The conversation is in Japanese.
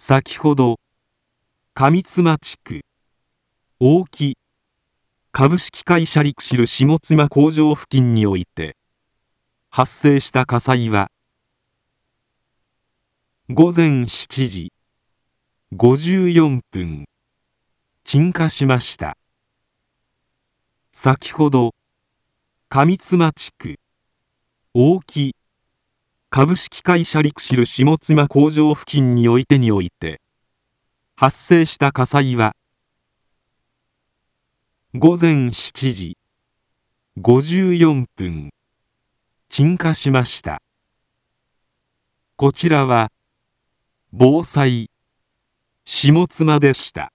先ほど上妻地区大木株式会社リクシル下妻工場付近において発生した火災は午前7時54分鎮火しました。先ほど上妻地区大木株式会社リクシル下妻工場付近において発生した火災は午前7時54分鎮火しました。こちらは防災下妻でした。